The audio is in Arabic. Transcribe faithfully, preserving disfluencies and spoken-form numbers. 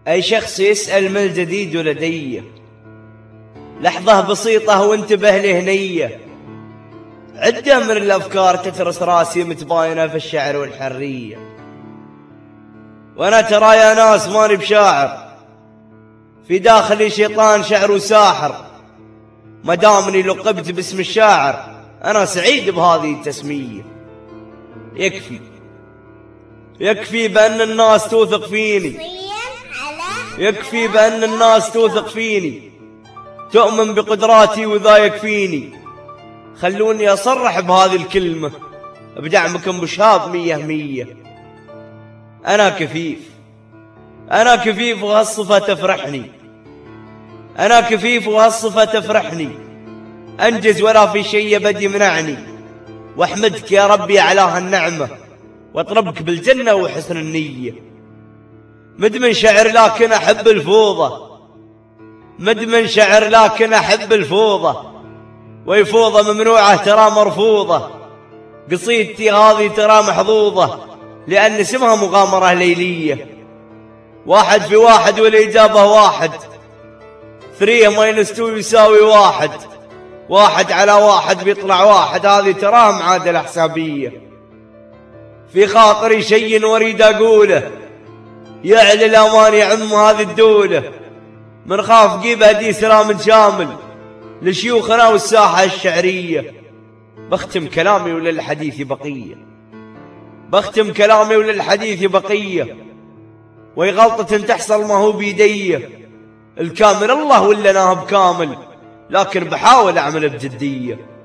أي شخص يسأل ما الجديد لدي، لحظة بسيطة وانتبه لهنية. عدة من الأفكار تترس راسي متباينة في الشعر والحرية، وأنا ترى يا ناس ماني بشاعر، في داخلي شيطان شعر وساحر. ما دامني لقبت باسم الشاعر أنا سعيد بهذه التسمية. يكفي يكفي بأن الناس توثق فيني، يكفي بأن الناس توثق فيني، تؤمن بقدراتي وذا يكفيني. خلوني أصرح بهذه الكلمة بدعمكم بشهاد مية مية. أنا كفيف، أنا كفيف وهالصفة تفرحني، أنا كفيف وهالصفة تفرحني. أنجز ولا في شيء بدي يمنعني، واحمدك يا ربي على هالنعمة، واطلبك بالجنة وحسن النية. مدمن شعر لكن أحب الفوضى، مدمن شعر لكن أحب الفوضى، ويفوضة ممنوعة ترى مرفوضة. قصيدتي هذه ترى محظوظة لأن اسمها مغامرة ليلية. واحد في واحد والإجابة واحد، ثريه ماينس تو يساوي واحد، واحد على واحد بيطلع واحد، هذه تراها معادلة حسابية. في خاطري شيء وريد أقوله، يعلى الأمان يعم هذه الدولة. من خاف جيب هدي سلام شامل لشيوخنا والساحة الشعرية. بختم كلامي وللحديث بقية، بختم كلامي وللحديث بقية. وي غلطة تحصل ما هو بيدي، الكامل الله ولا ناهب كامل، لكن بحاول أعمل بجدية.